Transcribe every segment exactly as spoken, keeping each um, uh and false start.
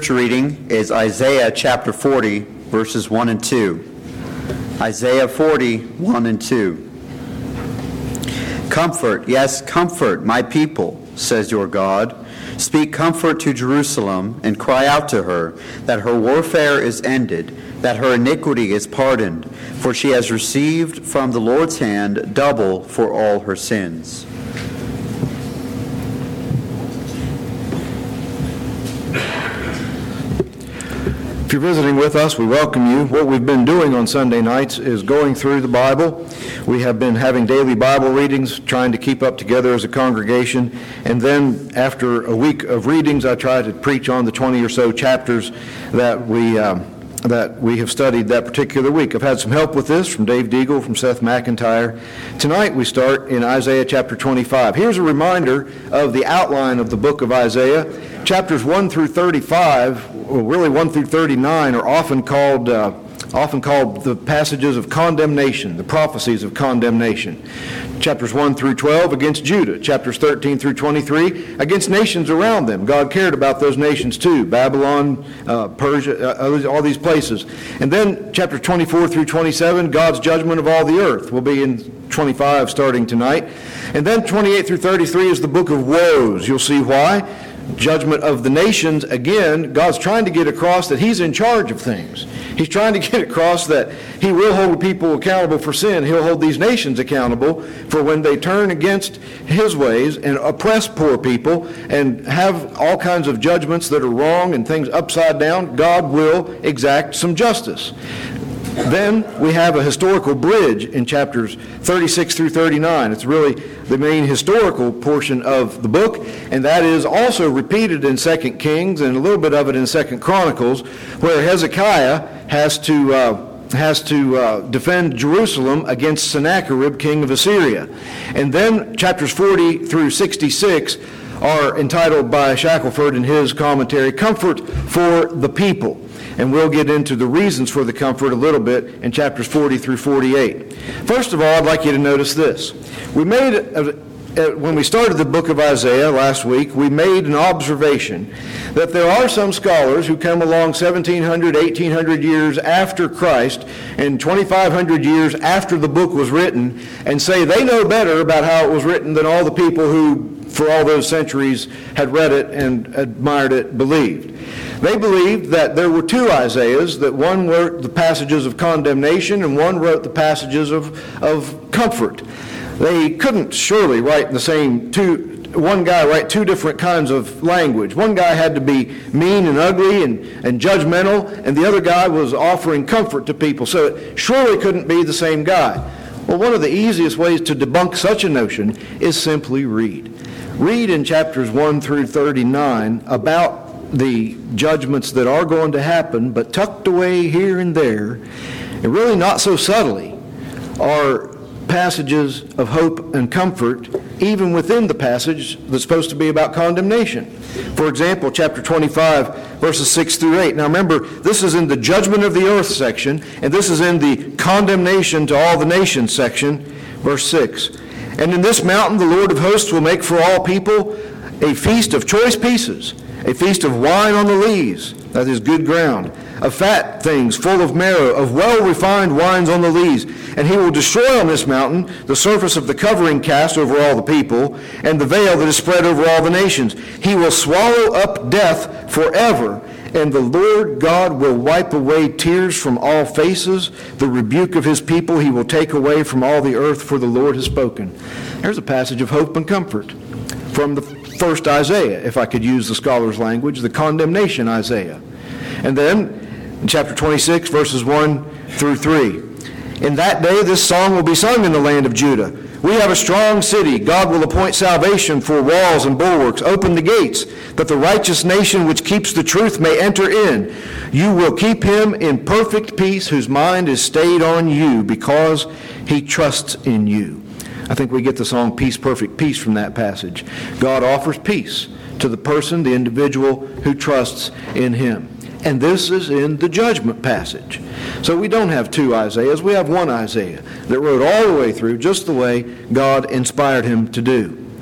scripture reading is Isaiah chapter forty, verses one and two. Isaiah forty, one and two. Comfort, yes, comfort my people, says your God. Speak comfort to Jerusalem and cry out to her that her warfare is ended, that her iniquity is pardoned, for she has received from the Lord's hand double for all her sins. If you're visiting with us, we welcome you. What we've been doing on Sunday nights is going through the Bible. We have been having daily Bible readings, trying to keep up together as a congregation. And then after a week of readings, I try to preach on the twenty or so chapters that we um, that we have studied that particular week. I've had some help with this from Dave Deagle, from Seth McIntyre. Tonight we start in Isaiah chapter twenty-five. Here's a reminder of the outline of the book of Isaiah. Chapters one through thirty-five, well, really one through thirty-nine, are often called uh, often called the passages of condemnation, the prophecies of condemnation. Chapters one through twelve against Judah. Chapters thirteen through twenty-three against nations around them. God cared about those nations too. Babylon, uh, Persia, uh, all these places. And then chapters twenty-four through twenty-seven, God's judgment of all the earth. Will be in twenty-five starting tonight. And then twenty-eight through thirty-three is the book of woes. You'll see why. Judgment of the nations. Again, God's trying to get across that He's in charge of things. He's trying to get across that He will hold people accountable for sin. He'll hold these nations accountable for when they turn against His ways and oppress poor people and have all kinds of judgments that are wrong and things upside down. God will exact some justice. Then we have a historical bridge in chapters thirty-six through thirty-nine. It's really the main historical portion of the book, and that is also repeated in Second Kings and a little bit of it in Second Chronicles, where Hezekiah has to uh, has to uh, defend Jerusalem against Sennacherib, king of Assyria. And then chapters forty through sixty-six are entitled by Shackelford in his commentary, Comfort for the People. And we'll get into the reasons for the comfort a little bit in chapters forty through forty-eight. First of all, I'd like you to notice this. We made, a, a, when we started the book of Isaiah last week, we made an observation that there are some scholars who come along seventeen hundred, eighteen hundred years after Christ and twenty-five hundred years after the book was written and say they know better about how it was written than all the people who, for all those centuries, had read it and admired it, believed. They believed that there were two Isaiahs, that one wrote the passages of condemnation and one wrote the passages of, of comfort. They couldn't surely write the same two, one guy write two different kinds of language. One guy had to be mean and ugly and, and judgmental, and the other guy was offering comfort to people. So it surely couldn't be the same guy. Well, one of the easiest ways to debunk such a notion is simply read. Read in chapters one through thirty-nine about the judgments that are going to happen, but tucked away here and there, and really not so subtly, are passages of hope and comfort, even within the passage that's supposed to be about condemnation. For example, chapter twenty-five, verses six through eight. Now remember, this is in the judgment of the earth section, and this is in the condemnation to all the nations section, verse six. And in this mountain the Lord of hosts will make for all people a feast of choice pieces, a feast of wine on the lees, that is good ground, of fat things full of marrow, of well-refined wines on the lees. And he will destroy on this mountain the surface of the covering cast over all the people, and the veil that is spread over all the nations. He will swallow up death forever, and the Lord God will wipe away tears from all faces. The rebuke of his people he will take away from all the earth, for the Lord has spoken. There's a passage of hope and comfort from the first Isaiah, if I could use the scholar's language, the condemnation Isaiah. And then in chapter twenty-six, verses one through three. In that day this song will be sung in the land of Judah. We have a strong city. God will appoint salvation for walls and bulwarks. Open the gates, that the righteous nation which keeps the truth may enter in. You will keep him in perfect peace, whose mind is stayed on you, because he trusts in you. I think we get the song Peace, Perfect Peace from that passage. God offers peace to the person, the individual who trusts in him. And this is in the judgment passage. So we don't have two Isaiahs, we have one Isaiah that wrote all the way through just the way God inspired him to do.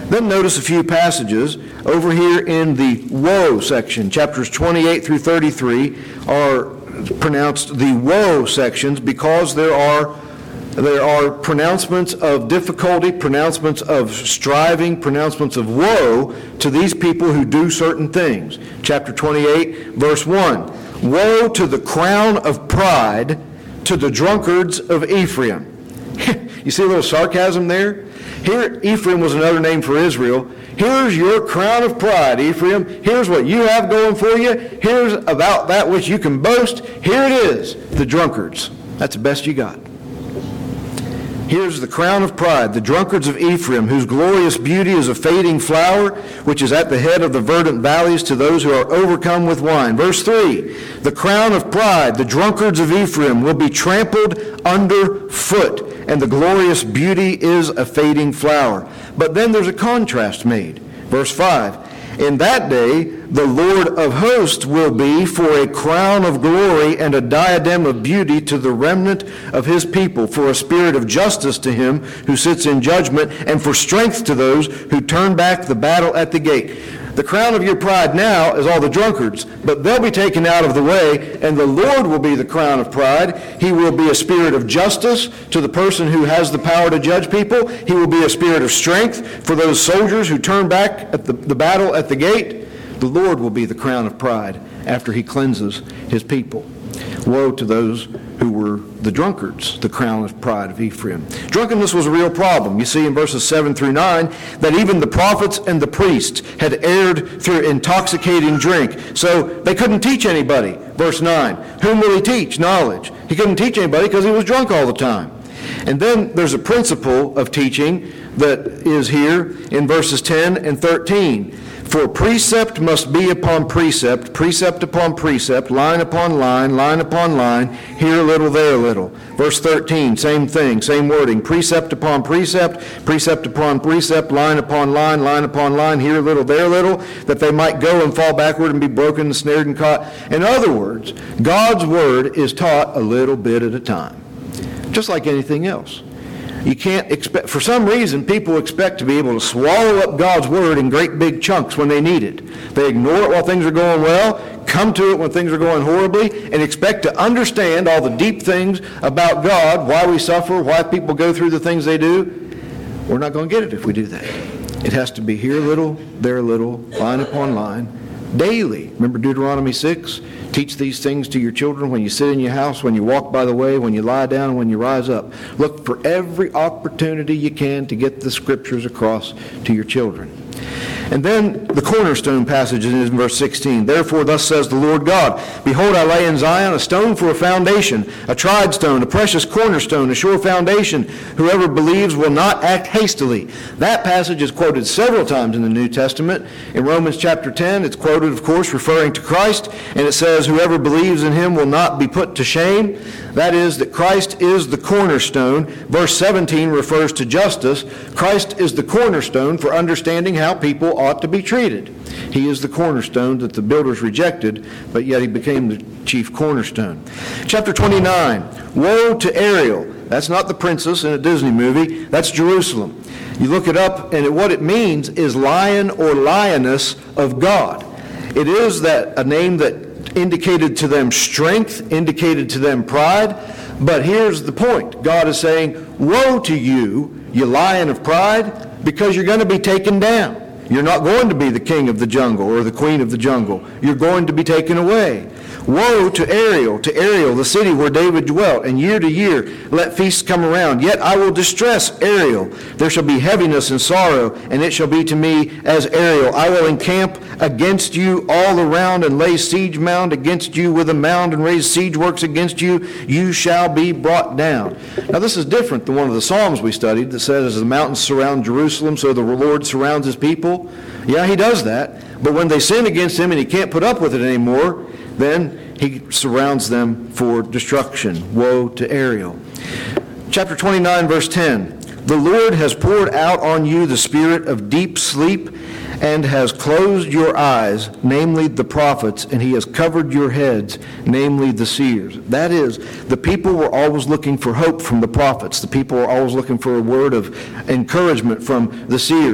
Then notice a few passages over here in the woe section. Chapters twenty-eight through thirty-three are pronounced the woe sections because there are there are pronouncements of difficulty, pronouncements of striving, pronouncements of woe to these people who do certain things. Chapter twenty-eight, verse one. Woe to the crown of pride, to the drunkards of Ephraim. You see a little sarcasm there? Here, Ephraim was another name for Israel. Here's your crown of pride, Ephraim. Here's what you have going for you. Here's about that which you can boast. Here it is, the drunkards. That's the best you got. Here's the crown of pride, the drunkards of Ephraim, whose glorious beauty is a fading flower, which is at the head of the verdant valleys to those who are overcome with wine. Verse three, the crown of pride, the drunkards of Ephraim, will be trampled underfoot, and the glorious beauty is a fading flower. But then there's a contrast made. Verse five, in that day the Lord of hosts will be for a crown of glory and a diadem of beauty to the remnant of his people, for a spirit of justice to him who sits in judgment, and for strength to those who turn back the battle at the gate. The crown of your pride now is all the drunkards, but they'll be taken out of the way, and the Lord will be the crown of pride. He will be a spirit of justice to the person who has the power to judge people. He will be a spirit of strength for those soldiers who turn back at the, the battle at the gate. The Lord will be the crown of pride after he cleanses his people. Woe to those who were the drunkards, the crown of pride of Ephraim. Drunkenness was a real problem. You see in verses seven through nine that even the prophets and the priests had erred through intoxicating drink. So they couldn't teach anybody. Verse nine, whom will he teach? Knowledge. He couldn't teach anybody because he was drunk all the time. And then there's a principle of teaching that is here in verses ten and thirteen. For precept must be upon precept, precept upon precept, line upon line, line upon line, here a little, there a little. Verse thirteen, same thing, same wording, precept upon precept, precept upon precept, line upon line, line upon line, here a little, there a little, that they might go and fall backward and be broken, snared, and caught. In other words, God's word is taught a little bit at a time, just like anything else. You can't expect, for some reason, people expect to be able to swallow up God's word in great big chunks when they need it. They ignore it while things are going well, come to it when things are going horribly, and expect to understand all the deep things about God, why we suffer, why people go through the things they do. We're not going to get it if we do that. It has to be here a little, there a little, line upon line, daily. Remember Deuteronomy six? Teach these things to your children when you sit in your house, when you walk by the way, when you lie down, and when you rise up. Look for every opportunity you can to get the scriptures across to your children. And then the cornerstone passage is in verse sixteen. Therefore, thus says the Lord God, behold, I lay in Zion a stone for a foundation, a tried stone, a precious cornerstone, a sure foundation. Whoever believes will not act hastily. That passage is quoted several times in the New Testament. In Romans chapter ten, it's quoted, of course, referring to Christ, and it says, whoever believes in him will not be put to shame. That is, that Christ is the cornerstone. Verse seventeen refers to justice. Christ is the cornerstone for understanding how people ought to be treated. He is the cornerstone that the builders rejected, but yet he became the chief cornerstone. Chapter twenty-nine, woe to Ariel. That's not the princess in a Disney movie. That's Jerusalem. You look it up, and what it means is lion or lioness of God. It is that a name that indicated to them strength, indicated to them pride. But here's the point. God is saying, woe to you, you lion of pride, because you're going to be taken down. You're not going to be the king of the jungle or the queen of the jungle. You're going to be taken away. Woe to Ariel, to Ariel, the city where David dwelt, and year to year let feasts come around. Yet I will distress Ariel. There shall be heaviness and sorrow, and it shall be to me as Ariel. I will encamp against you all around and lay siege mound against you with a mound and raise siege works against you. You shall be brought down. Now this is different than one of the Psalms we studied that says, as the mountains surround Jerusalem, so the Lord surrounds his people. Yeah, he does that. But when they sin against him and he can't put up with it anymore, then he surrounds them for destruction. Woe to Ariel. Chapter twenty-nine, verse ten. The Lord has poured out on you the spirit of deep sleep and has closed your eyes, namely the prophets, and he has covered your heads, namely the seers. That is, the people were always looking for hope from the prophets. The people were always looking for a word of encouragement from the seers.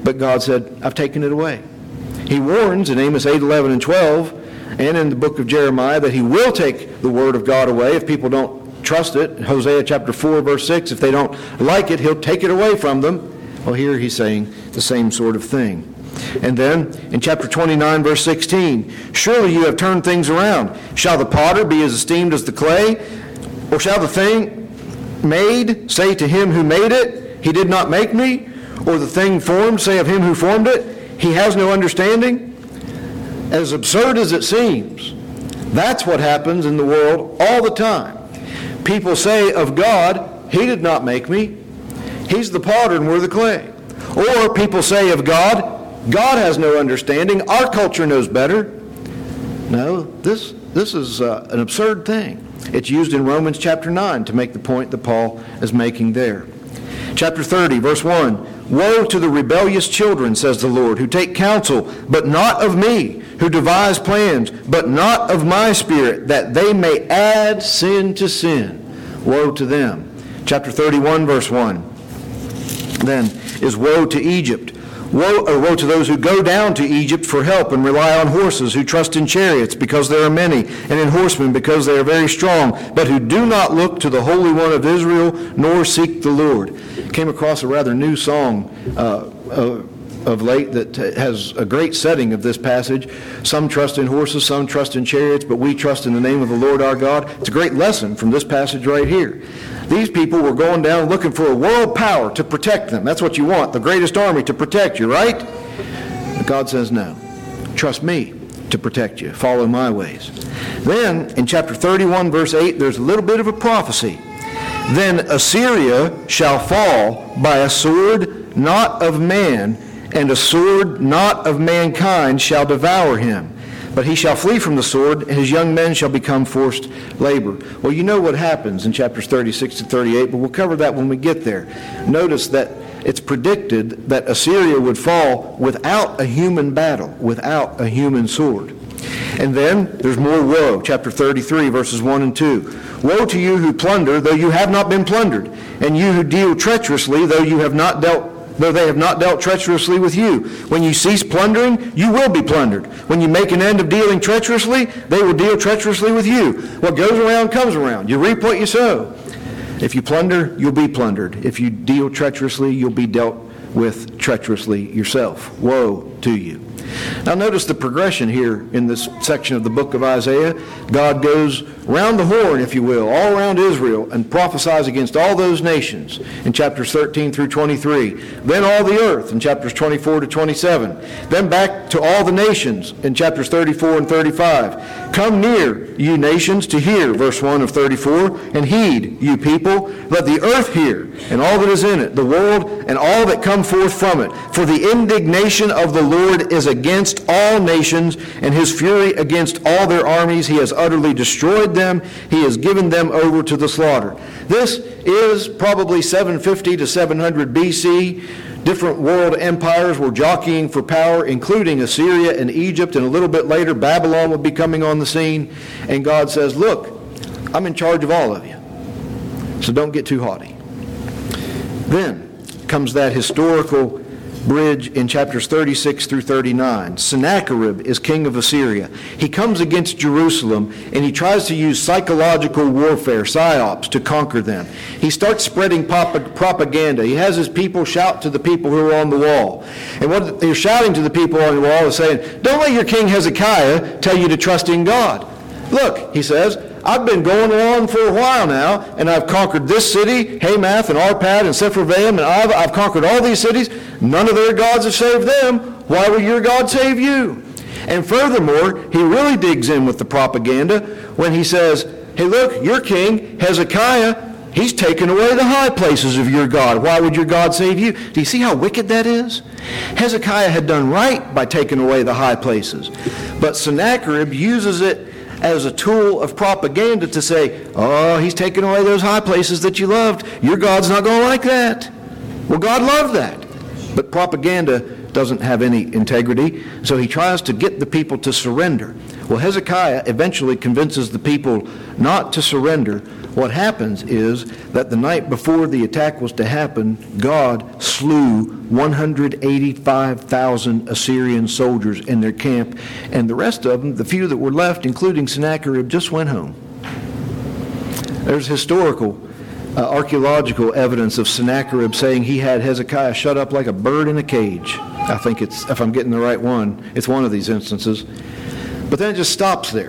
but God said, I've taken it away. He warns in Amos eight, eleven, and twelve, and in the book of Jeremiah, that he will take the word of God away if people don't trust it. Hosea chapter four, verse six, if they don't like it, he'll take it away from them. Well, here he's saying the same sort of thing. And then in chapter twenty-nine, verse sixteen, surely you have turned things around. Shall the potter be as esteemed as the clay? Or shall the thing made say to him who made it, he did not make me? Or the thing formed say of him who formed it, he has no understanding? As absurd as it seems, that's what happens in the world all the time. People say of God, he did not make me. He's the potter and we're the clay. Or people say of God, God has no understanding. Our culture knows better. No, this, this is uh, an absurd thing. It's used in Romans chapter nine to make the point that Paul is making there. Chapter thirty, verse one, woe to the rebellious children, says the Lord, who take counsel, but not of me, who devise plans, but not of my spirit, that they may add sin to sin. Woe to them. Chapter thirty-one, verse one, then is woe to Egypt. Woe, or woe to those who go down to Egypt for help and rely on horses, who trust in chariots because there are many, and in horsemen because they are very strong, but who do not look to the Holy One of Israel, nor seek the Lord. Came across a rather new song uh, uh, of late that has a great setting of this passage. Some trust in horses, some trust in chariots, but we trust in the name of the Lord our God. It's a great lesson from this passage right here. These people were going down looking for a world power to protect them. That's what you want, the greatest army to protect you, right? But God says, no. Trust me to protect you. Follow my ways. Then, in chapter thirty-one, verse eight, there's a little bit of a prophecy. Then Assyria shall fall by a sword not of man, and a sword not of mankind shall devour him. But he shall flee from the sword, and his young men shall become forced labor. Well, you know what happens in chapters thirty-six to thirty-eight, but we'll cover that when we get there. Notice that it's predicted that Assyria would fall without a human battle, without a human sword. And then there's more woe. Chapter thirty-three, verses one and two. Woe to you who plunder, though you have not been plundered, and you who deal treacherously, though you have not dealt though they have not dealt treacherously with you. When you cease plundering, you will be plundered. When you make an end of dealing treacherously, they will deal treacherously with you. What goes around comes around. You reap what you sow. If you plunder, you'll be plundered. If you deal treacherously, you'll be dealt with treacherously yourself. Woe to you. Now notice the progression here in this section of the book of Isaiah. God goes round the horn, if you will, all around Israel and prophesies against all those nations in chapters thirteen through twenty-three. Then all the earth in chapters twenty-four to twenty-seven. Then back to all the nations in chapters thirty-four and thirty-five. Come near, you nations, to hear, verse one of thirty-four, and heed, you people. Let the earth hear, and all that is in it, the world, and all that come forth from it. For the indignation of the Lord is against all nations, and his fury against all their armies. He has utterly destroyed them. He has given them over to the slaughter. This is probably seven fifty to seven hundred B C. Different world empires were jockeying for power, including Assyria and Egypt, and a little bit later Babylon would be coming on the scene. And God says, look, I'm in charge of all of you, so don't get too haughty. Then comes that historical bridge in chapters thirty-six through thirty-nine. Sennacherib is king of Assyria. He comes against Jerusalem and he tries to use psychological warfare, psyops, to conquer them. He starts spreading pop- propaganda. He has his people shout to the people who are on the wall. And what they're shouting to the people on the wall is saying, don't let your king Hezekiah tell you to trust in God. Look, he says, I've been going along for a while now, and I've conquered this city, Hamath and Arpad and Sepharvaim, and I've, I've conquered all these cities. None of their gods have saved them. Why will your God save you? And furthermore, he really digs in with the propaganda when he says, hey, look, your king, Hezekiah, he's taken away the high places of your God. Why would your God save you? Do you see how wicked that is? Hezekiah had done right by taking away the high places, but Sennacherib uses it as a tool of propaganda to say, oh, he's taken away those high places that you loved. Your God's not going to like that. Well, God loved that. But propaganda doesn't have any integrity, so he tries to get the people to surrender. Well, Hezekiah eventually convinces the people not to surrender. What happens is that the night before the attack was to happen, God slew one hundred eighty-five thousand Assyrian soldiers in their camp, and the rest of them, the few that were left, including Sennacherib, just went home. There's historical, uh, archaeological evidence of Sennacherib saying he had Hezekiah shut up like a bird in a cage. I think it's, if I'm getting the right one, it's one of these instances. But then it just stops there.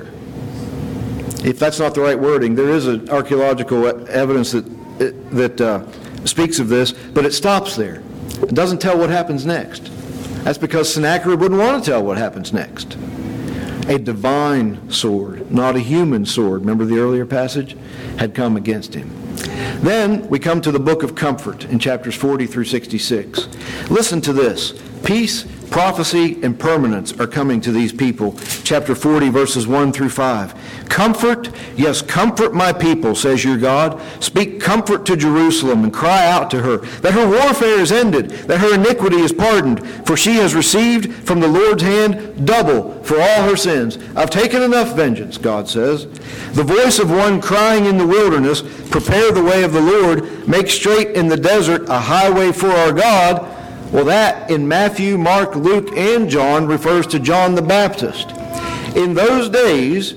If that's not the right wording, there is an archaeological evidence that that uh, speaks of this, but it stops there. It doesn't tell what happens next. That's because Sennacherib wouldn't want to tell what happens next. A divine sword, not a human sword, remember the earlier passage, had come against him. Then we come to the book of comfort in chapters forty through sixty-six. Listen to this. Peace, prophecy, and permanence are coming to these people. Chapter forty, verses one through five. Comfort, yes, comfort my people, says your God. Speak comfort to Jerusalem and cry out to her that her warfare is ended, that her iniquity is pardoned, for she has received from the Lord's hand double for all her sins. I've taken enough vengeance, God says. The voice of one crying in the wilderness, prepare the way of the Lord, make straight in the desert a highway for our God. Well, that in Matthew, Mark, Luke, and John refers to John the Baptist. In those days,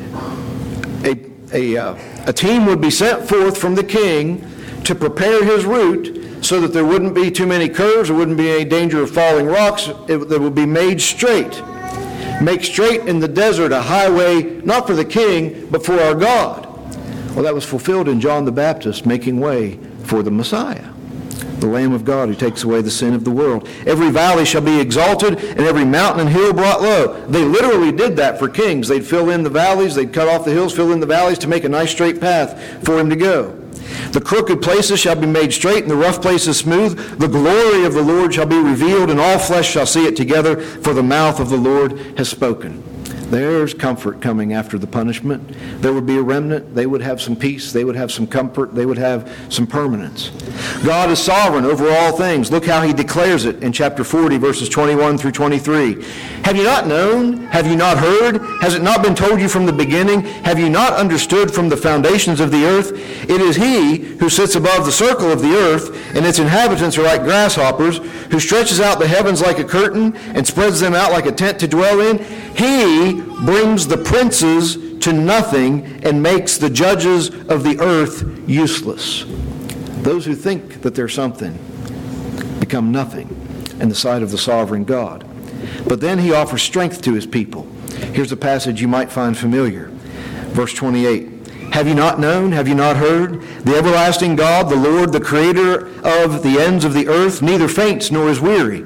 a, a, uh, a team would be sent forth from the king to prepare his route so that there wouldn't be too many curves, there wouldn't be any danger of falling rocks, it, it would be made straight. Make straight in the desert a highway, not for the king, but for our God. Well, that was fulfilled in John the Baptist, making way for the Messiah, the Lamb of God who takes away the sin of the world. Every valley shall be exalted, and every mountain and hill brought low. They literally did that for kings. They'd fill in the valleys, they'd cut off the hills, fill in the valleys to make a nice straight path for him to go. The crooked places shall be made straight, and the rough places smooth. The glory of the Lord shall be revealed, and all flesh shall see it together, for the mouth of the Lord has spoken. There's comfort coming after the punishment. There would be a remnant. They would have some peace. They would have some comfort. They would have some permanence. God is sovereign over all things. Look how he declares it in chapter forty, verses twenty-one through twenty-three. Have you not known? Have you not heard? Has it not been told you from the beginning? Have you not understood from the foundations of the earth? It is he who sits above the circle of the earth, and its inhabitants are like grasshoppers, who stretches out the heavens like a curtain and spreads them out like a tent to dwell in. He brings the princes to nothing and makes the judges of the earth useless. Those who think that they're something become nothing in the sight of the sovereign God. But then he offers strength to his people. Here's a passage you might find familiar. Verse twenty-eight. Have you not known? Have you not heard? The everlasting God, the Lord, the creator of the ends of the earth, neither faints nor is weary.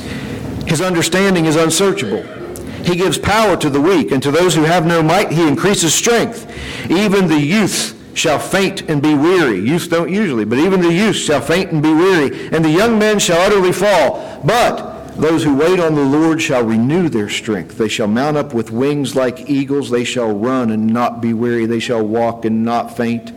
His understanding is unsearchable. He gives power to the weak, and to those who have no might he increases strength. Even the youths shall faint and be weary. Youths don't usually, but even the youths shall faint and be weary, and the young men shall utterly fall. But those who wait on the Lord shall renew their strength. They shall mount up with wings like eagles. They shall run and not be weary. They shall walk and not faint.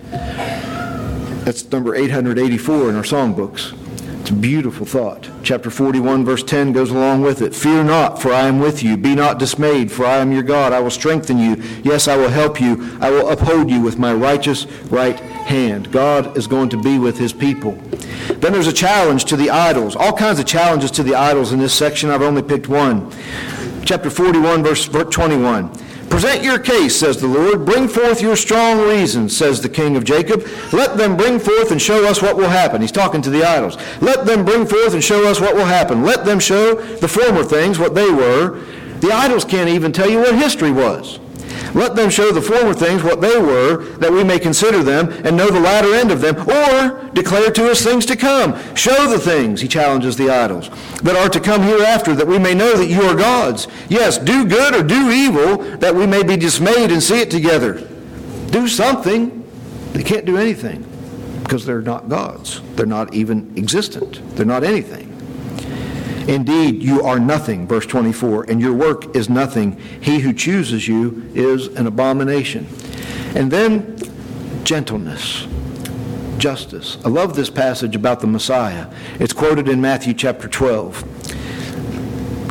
That's number eight hundred eighty-four in our songbooks. It's a beautiful thought. Chapter forty-one, verse ten goes along with it. Fear not, for I am with you. Be not dismayed, for I am your God. I will strengthen you. Yes, I will help you. I will uphold you with my righteous right hand. God is going to be with his people. Then there's a challenge to the idols. All kinds of challenges to the idols in this section. I've only picked one. Chapter forty-one, verse twenty-one. Present your case, says the Lord. Bring forth your strong reasons, says the King of Jacob. Let them bring forth and show us what will happen. He's talking to the idols. Let them bring forth and show us what will happen. Let them show the former things, what they were. The idols can't even tell you what history was. Let them show the former things, what they were, that we may consider them and know the latter end of them, or declare to us things to come. Show the things, he challenges the idols, that are to come hereafter, that we may know that you are gods. Yes, do good or do evil, that we may be dismayed and see it together. Do something. They can't do anything, because they're not gods. They're not even existent. They're not anything. Indeed, you are nothing, verse twenty-four, and your work is nothing. He who chooses you is an abomination. And then, gentleness, justice. I love this passage about the Messiah. It's quoted in Matthew chapter twelve.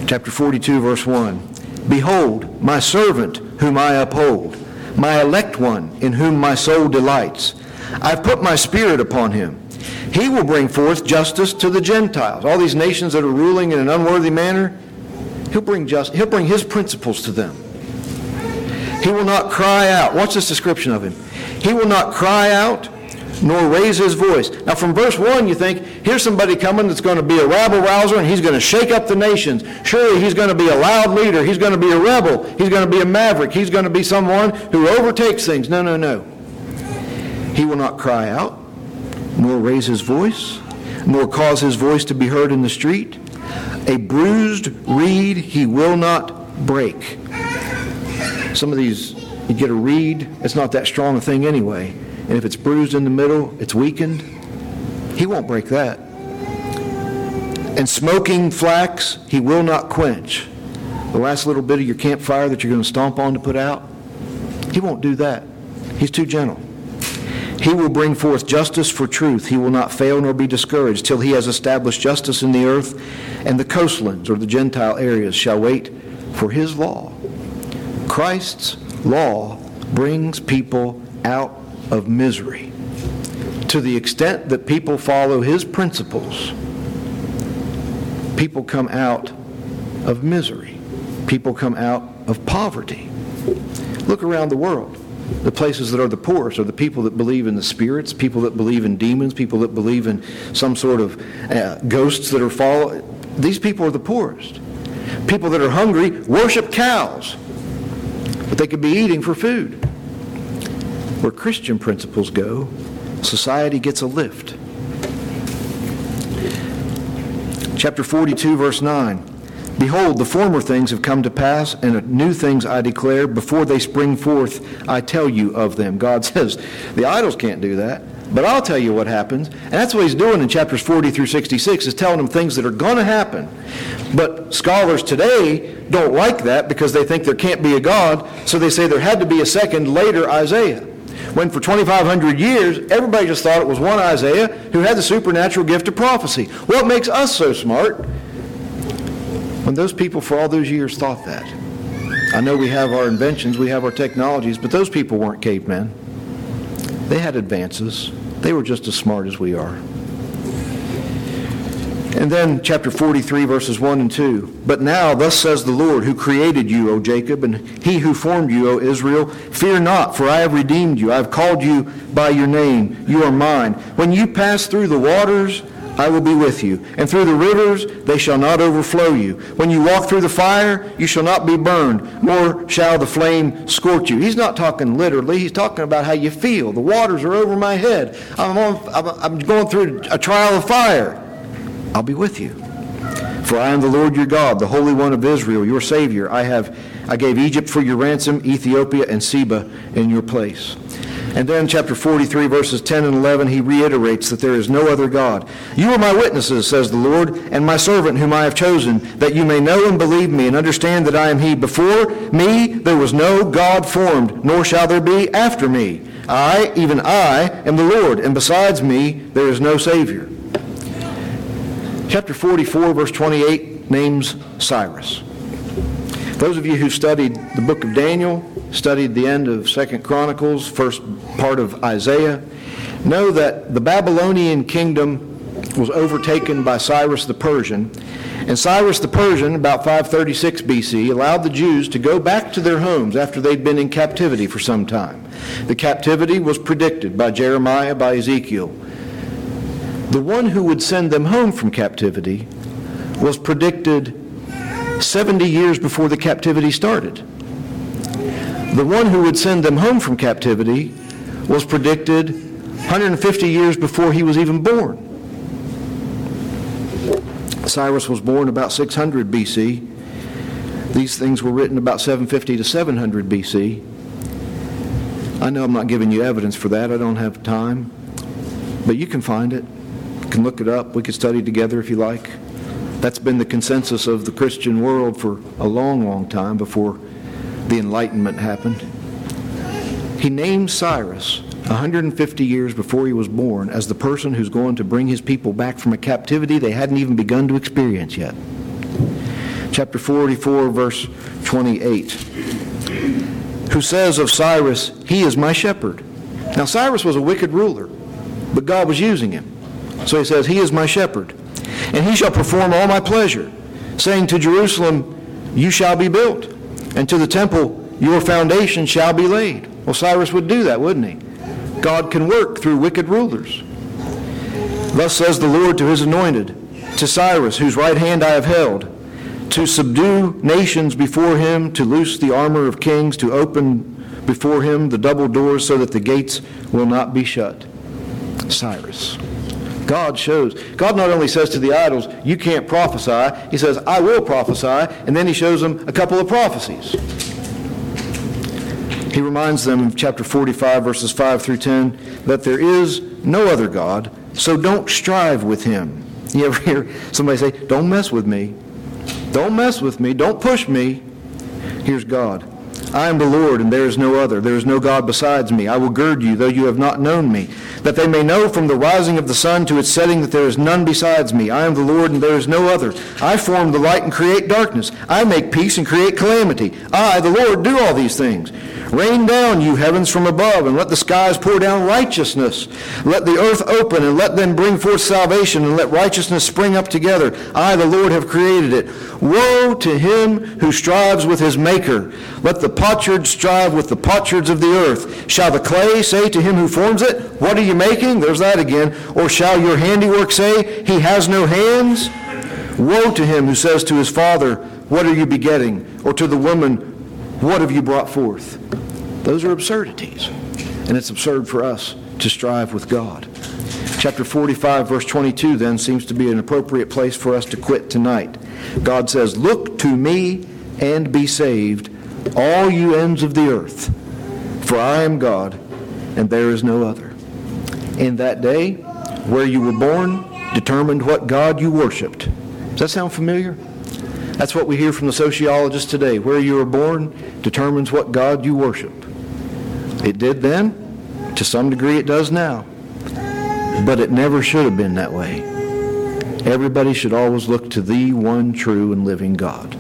Chapter forty-two, verse one. Behold, my servant whom I uphold, my elect one in whom my soul delights. I've put my spirit upon him. He will bring forth justice to the Gentiles. All these nations that are ruling in an unworthy manner, he'll bring just, he'll bring his principles to them. He will not cry out. Watch this description of him. He will not cry out nor raise his voice. Now from verse one you think, here's somebody coming that's going to be a rabble-rouser and he's going to shake up the nations. Surely he's going to be a loud leader. He's going to be a rebel. He's going to be a maverick. He's going to be someone who overtakes things. No, no, no. He will not cry out, nor raise his voice, nor cause his voice to be heard in the street. A bruised reed he will not break. Some of these, you get a reed, it's not that strong a thing anyway. And if it's bruised in the middle, it's weakened. He won't break that. And smoking flax he will not quench. The last little bit of your campfire that you're going to stomp on to put out, he won't do that. He's too gentle. He will bring forth justice for truth. He will not fail nor be discouraged till he has established justice in the earth, and the coastlands or the Gentile areas shall wait for his law. Christ's law brings people out of misery. To the extent that people follow his principles, people come out of misery. People come out of poverty. Look around the world. The places that are the poorest are the people that believe in the spirits, people that believe in demons, people that believe in some sort of uh, ghosts that are following. These people are the poorest. People that are hungry worship cows, but they could be eating for food. Where Christian principles go, society gets a lift. Chapter forty-two, verse nine. Behold, the former things have come to pass, and new things I declare. Before they spring forth, I tell you of them. God says, the idols can't do that, but I'll tell you what happens. And that's what he's doing in chapters forty through sixty-six, is telling them things that are going to happen. But scholars today don't like that because they think there can't be a God, so they say there had to be a second later Isaiah. When for twenty-five hundred years, everybody just thought it was one Isaiah who had the supernatural gift of prophecy. What makes us so smart? When those people for all those years thought that. I know we have our inventions, we have our technologies, but those people weren't cavemen. They had advances. They were just as smart as we are. And then chapter forty-three, verses one and two. But now, thus says the Lord, who created you, O Jacob, and he who formed you, O Israel, fear not, for I have redeemed you. I have called you by your name. You are mine. When you pass through the waters, I will be with you. And through the rivers, they shall not overflow you. When you walk through the fire, you shall not be burned, nor shall the flame scorch you. He's not talking literally. He's talking about how you feel. The waters are over my head. I'm, on, I'm going through a trial of fire. I'll be with you. For I am the Lord your God, the Holy One of Israel, your Savior. I have, I gave Egypt for your ransom, Ethiopia and Seba in your place. And then chapter forty-three, verses ten and eleven, he reiterates that there is no other God. You are my witnesses, says the Lord, and my servant whom I have chosen, that you may know and believe me and understand that I am he. Before me there was no God formed, nor shall there be after me. I, even I, am the Lord, and besides me there is no Savior. Chapter forty-four, verse twenty-eight, names Cyrus. Those of you who studied the book of Daniel, studied the end of Second Chronicles, first part of Isaiah, know that the Babylonian kingdom was overtaken by Cyrus the Persian. And Cyrus the Persian, about five thirty-six B C, allowed the Jews to go back to their homes after they'd been in captivity for some time. The captivity was predicted by Jeremiah, by Ezekiel. The one who would send them home from captivity was predicted seventy years before the captivity started. The one who would send them home from captivity was predicted one hundred fifty years before he was even born. Cyrus was born about six hundred B C. These things were written about seven fifty to seven hundred B C. I know I'm not giving you evidence for that. I don't have time. But you can find it. You can look it up. We could study together if you like. That's been the consensus of the Christian world for a long, long time before the Enlightenment happened. He named Cyrus one hundred fifty years before he was born as the person who's going to bring his people back from a captivity they hadn't even begun to experience yet. chapter forty-four, verse twenty-eight, who says of Cyrus, "He is my shepherd." Now Cyrus was a wicked ruler, but God was using him. So he says, "He is my shepherd, and he shall perform all my pleasure, saying to Jerusalem, you shall be built, and to the temple, your foundation shall be laid." Well, Cyrus would do that, wouldn't he? God can work through wicked rulers. "Thus says the Lord to his anointed, to Cyrus, whose right hand I have held, to subdue nations before him, to loose the armor of kings, to open before him the double doors so that the gates will not be shut." Cyrus. God shows. God not only says to the idols, "You can't prophesy," he says, "I will prophesy," and then he shows them a couple of prophecies. He reminds them in chapter forty-five, verses five through ten, that there is no other God, so don't strive with him. You ever hear somebody say, "Don't mess with me. Don't mess with me. Don't push me." Here's God. "I am the Lord, and there is no other. There is no God besides me. I will gird you, though you have not known me, that they may know from the rising of the sun to its setting that there is none besides me. I am the Lord, and there is no other. I form the light and create darkness. I make peace and create calamity. I, the Lord, do all these things. Rain down, you heavens, from above, and let the skies pour down righteousness. Let the earth open, and let them bring forth salvation, and let righteousness spring up together. I, the Lord, have created it. Woe to him who strives with his maker. Let the potsherd strive with the potsherds of the earth. Shall the clay say to him who forms it, what are you making? There's that again. Or shall your handiwork say, he has no hands? Woe to him who says to his father, what are you begetting? Or to the woman, what have you brought forth? Those are absurdities. And it's absurd for us to strive with God. Chapter forty-five, verse twenty-two, then, seems to be an appropriate place for us to quit tonight. God says, "Look to me and be saved, all you ends of the earth, for I am God, and there is no other." In that day, where you were born determined what God you worshipped. Does that sound familiar? That's what we hear from the sociologists today. Where you were born determines what God you worship. It did then. To some degree it does now. But it never should have been that way. Everybody should always look to the one true and living God.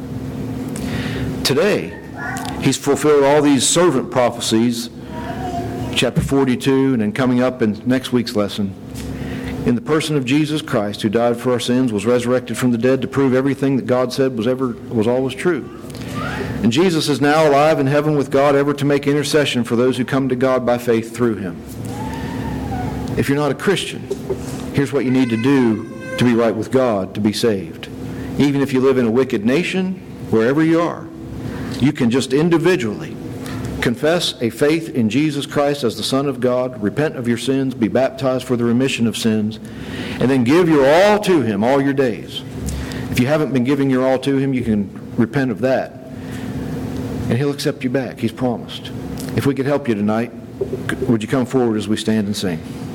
Today, he's fulfilled all these servant prophecies, chapter forty-two, and then coming up in next week's lesson, in the person of Jesus Christ, who died for our sins, was resurrected from the dead to prove everything that God said was ever was always true. And Jesus is now alive in heaven with God, ever to make intercession for those who come to God by faith through him. If you're not a Christian, here's what you need to do to be right with God, to be saved. Even if you live in a wicked nation, wherever you are, you can just individually confess a faith in Jesus Christ as the Son of God, repent of your sins, be baptized for the remission of sins, and then give your all to him all your days. If you haven't been giving your all to him, you can repent of that, and he'll accept you back. He's promised. If we could help you tonight, would you come forward as we stand and sing?